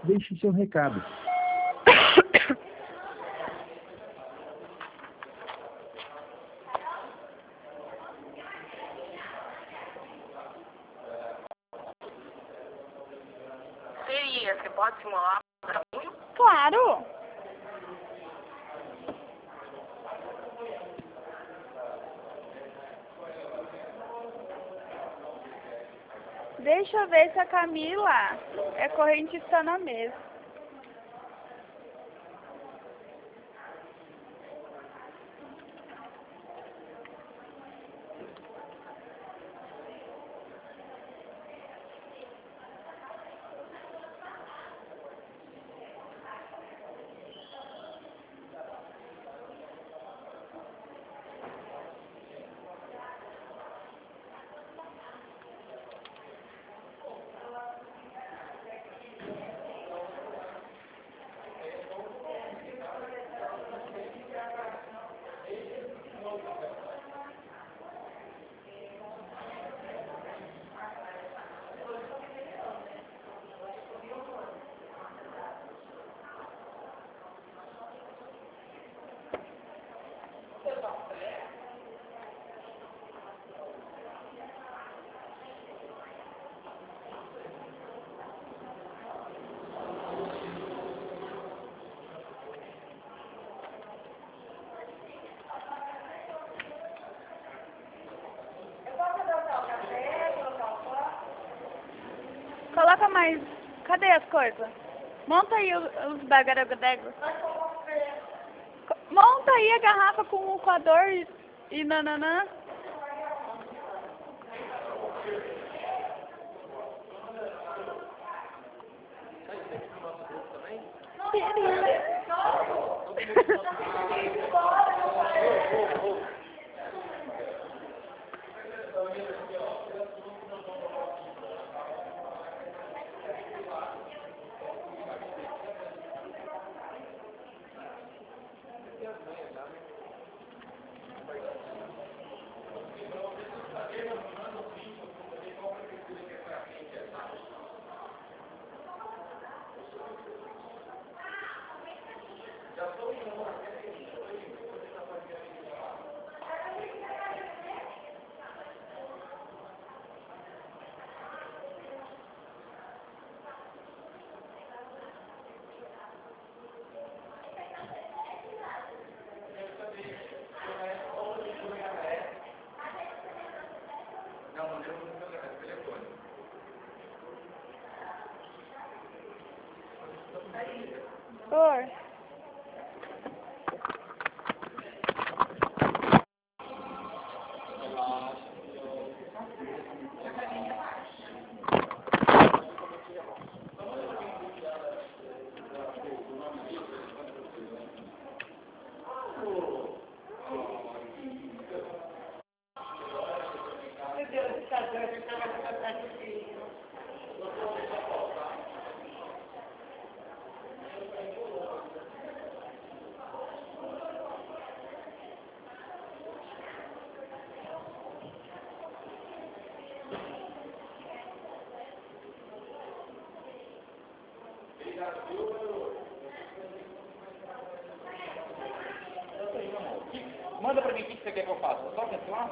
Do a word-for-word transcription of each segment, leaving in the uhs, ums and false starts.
Deixe seu recado. Seria, você pode simular para mim? Claro! Deixa eu ver se a Camila é correntista na mesa. Coloca mais. Cadê as coisas? Monta aí os, os bagarogadegos. Monta aí a garrafa com o coador e, e nananã. Oi. Manda pra mim o que você quer que eu faça. Só cancelar?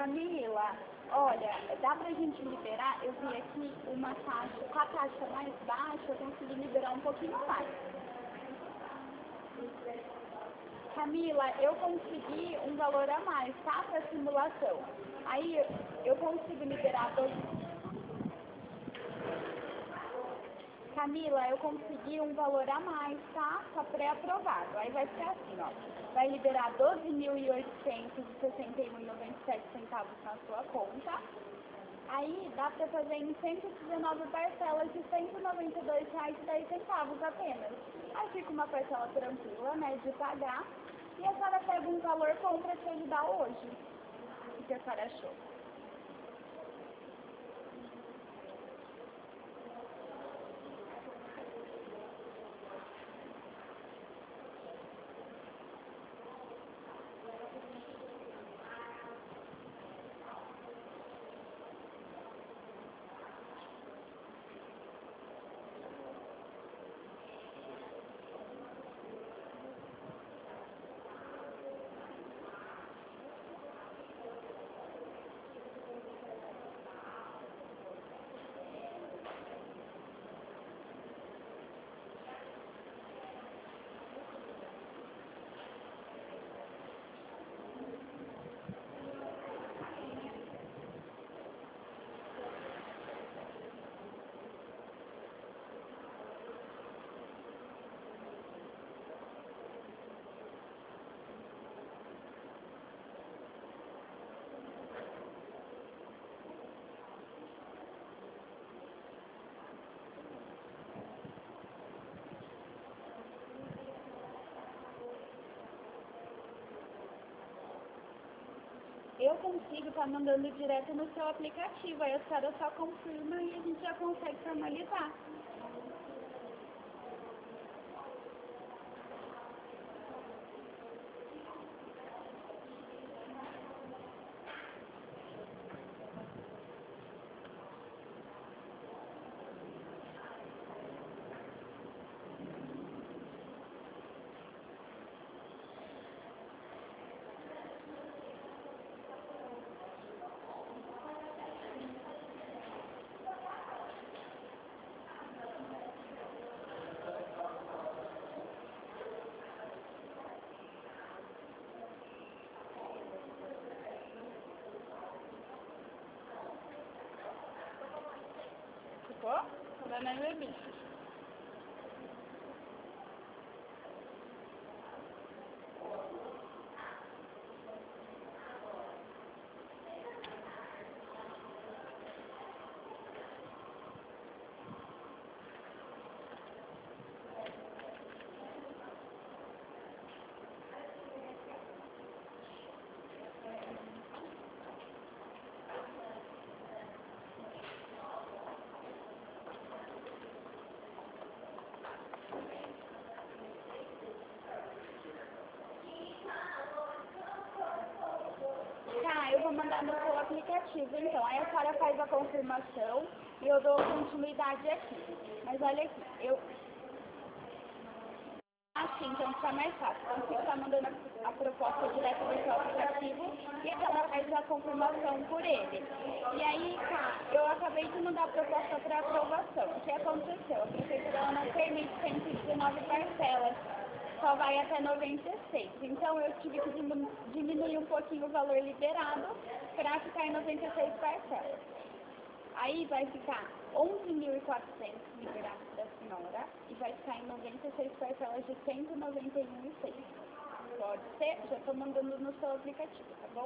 Camila, olha, dá pra gente liberar? Eu vi aqui uma taxa, com a taxa mais baixa, eu consegui liberar um pouquinho mais. Camila, eu consegui um valor a mais, tá? Pra simulação. Aí eu, eu consigo liberar doze. Camila, eu consegui um valor a mais, tá? Tá pré-aprovado. Aí vai ser assim, ó. Vai liberar doze mil oitocentos e sessenta e um reais e noventa e sete centavos na sua conta. Aí dá pra fazer em cento e dezenove parcelas de cento e noventa e dois reais e dez centavos apenas. Aí fica uma parcela tranquila, né, de pagar. E a senhora pega um valor bom pra te ajudar hoje. O que a senhora achou? Eu consigo estar mandando direto no seu aplicativo, aí a senhora só confirma e a gente já consegue formalizar. Ficou? Tá dando aí, bicho. Tá, eu vou mandar no seu aplicativo, então. Aí a senhora faz a confirmação e eu dou continuidade aqui. Mas olha aqui, eu... Assim, então fica mais fácil. Então você está mandando a, a proposta direto do seu aplicativo e ela faz a confirmação por ele. E aí, tá, eu acabei de mandar a proposta para aprovação. O que aconteceu? A prefeitura ela não permite cento e dezenove parcelas. Só vai até noventa e seis. Então eu tive que diminu diminuir um pouquinho o valor liberado para ficar em noventa e seis parcelas. Aí vai ficar onze mil e quatrocentos liberado da senhora e vai ficar em noventa e seis parcelas de cento e noventa e um reais e seis centavos. Pode ser? Já estou mandando no seu aplicativo, tá bom?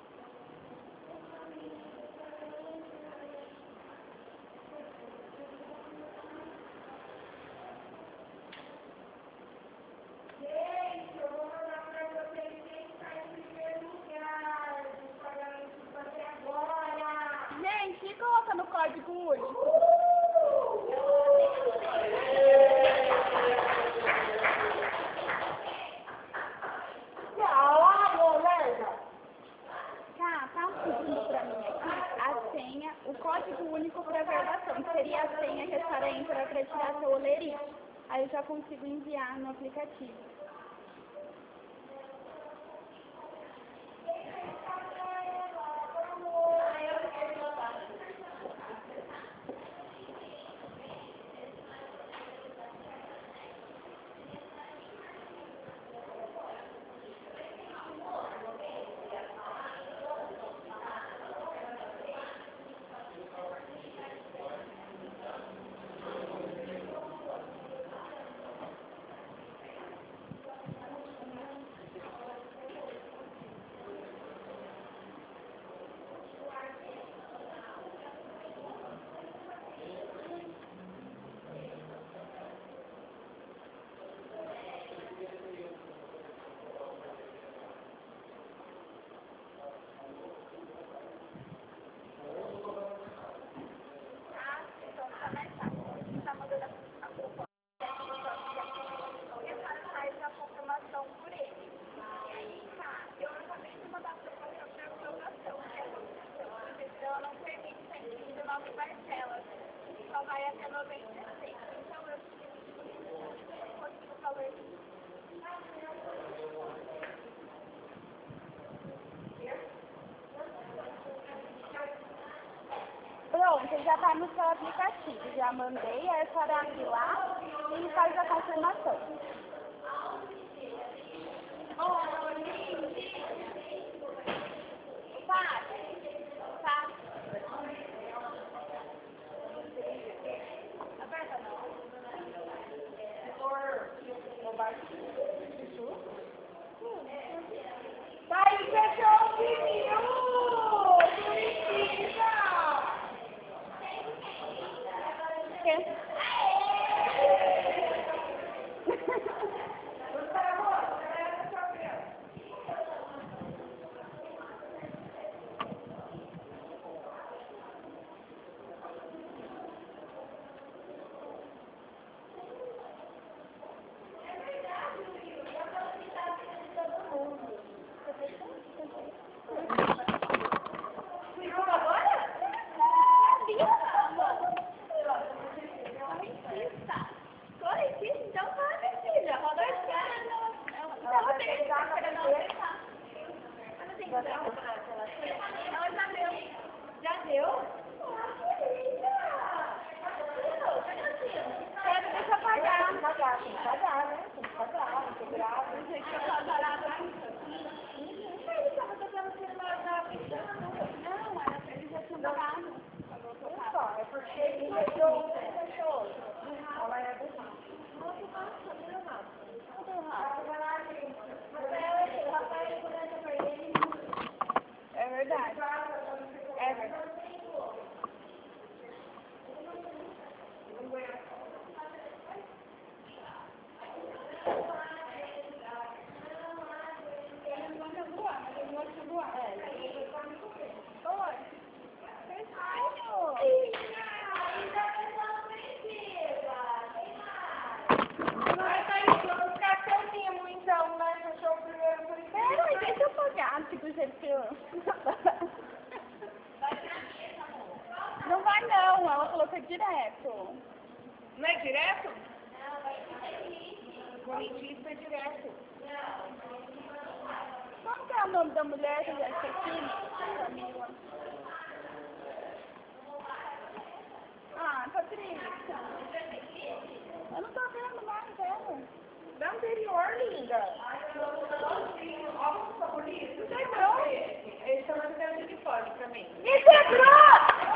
Gente, coloca no código único. Tá, tá pedindo pra mim aqui a senha, o código único para gravação, que seria a senha que a senhora entra para tirar seu olerite. Aí eu já consigo enviar no aplicativo. só vai até noventa e seis. Então eu consigo falar isso. Pronto, já está no seu aplicativo. Já mandei, é só abrir lá e faz a confirmação. Tá, tá. Aberta não. Vai, fechou o vinil! Precisa! Quê? É verdade. É verdade. Ele não quer voar, mas ele não quer voar. Oi. Então, né? Fechou o primeiro por isso. Peraí, deixa eu pagar, tipo, do jeito que eu... Não vai não, ela falou que é direto. Não é direto? Correntista é direto. Como que é o nome da mulher que já está aqui? Camila. Ah, Patrícia. Eu não tô vendo mais ela. Da anterior, linda. Olha o favorito. Não quebrou. Eles estão mandando de fora pra mim. Me quebrou!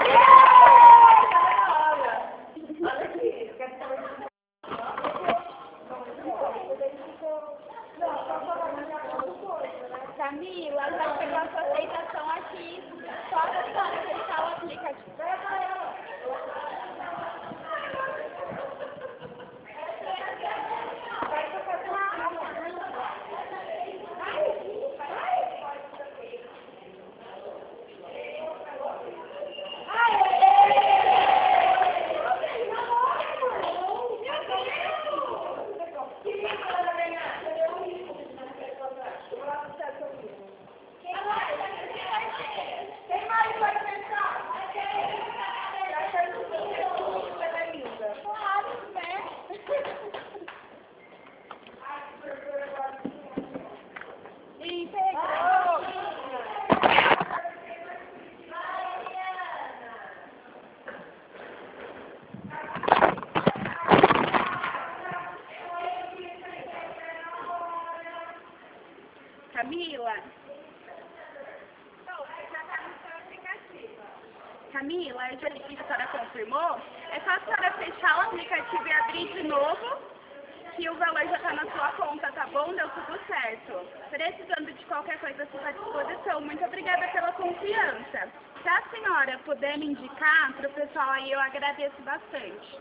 Olha, olha aqui. Camila, já pegou a sua aceitação aqui. Só para fechar o aplicativo. Camila. Camila, eu já disse que a senhora confirmou. É só a senhora fechar o aplicativo e abrir de novo, que o valor já está na sua conta, tá bom? Deu tudo certo. Precisando de qualquer coisa, você está à disposição. Muito obrigada pela confiança. Se a senhora puder me indicar para o pessoal aí, eu agradeço bastante.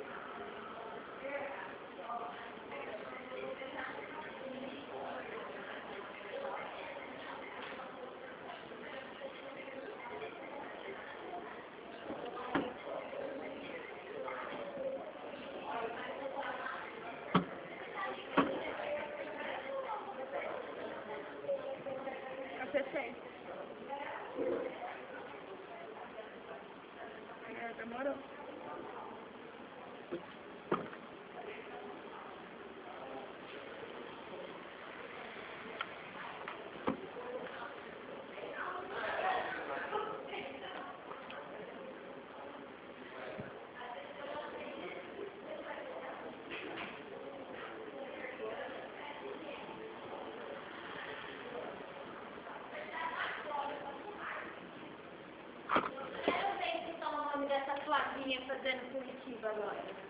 Acessei. Demorou. menininha fazendo Curitiba agora.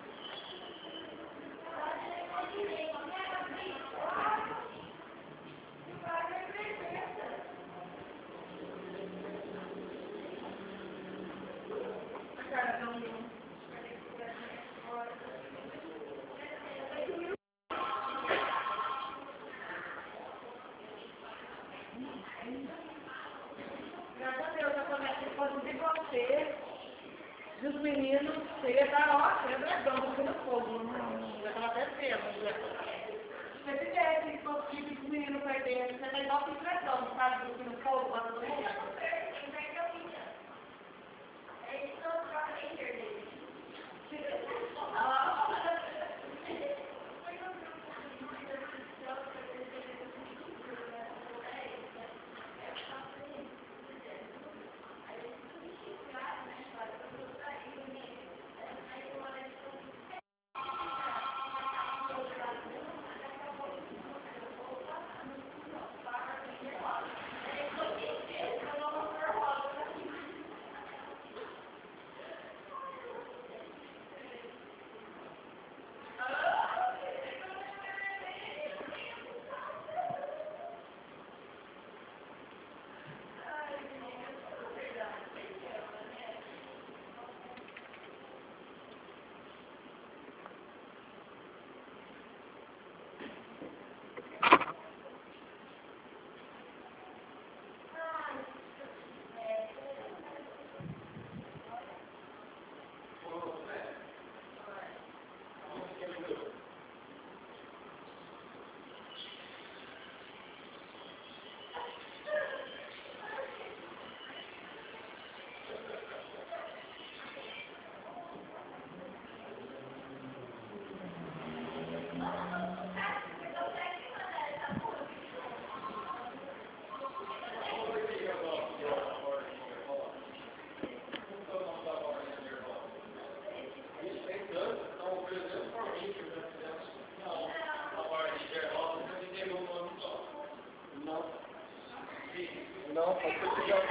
Graças a Deus, eu começo a fazer você. E os meninos, você ia dar, ó, quebradão, porque no fogo. Já estava até cedo, já. Se você tivesse conseguido os meninos perdendo, você tá igual quebradão, sabe? Porque no fogo, lá todo mundo. Não, pode ser que já...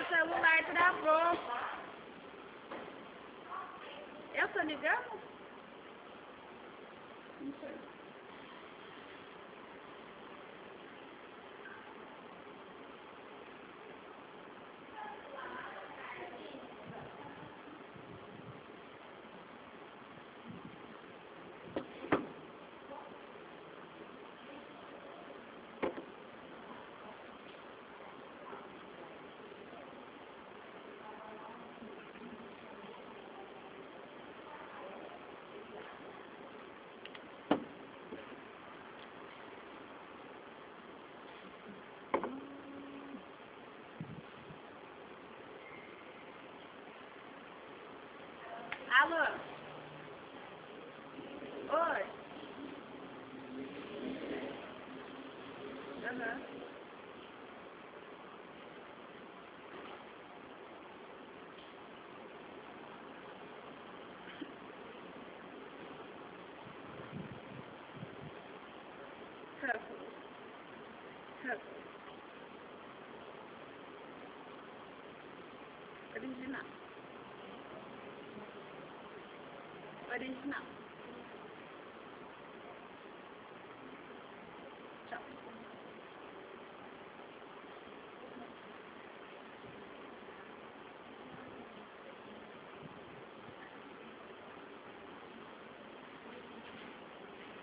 meu celular travou. Eu tô ligando? Não sei. Alô? Oi? Aham. Ruffles. Ruffles. Original. Original.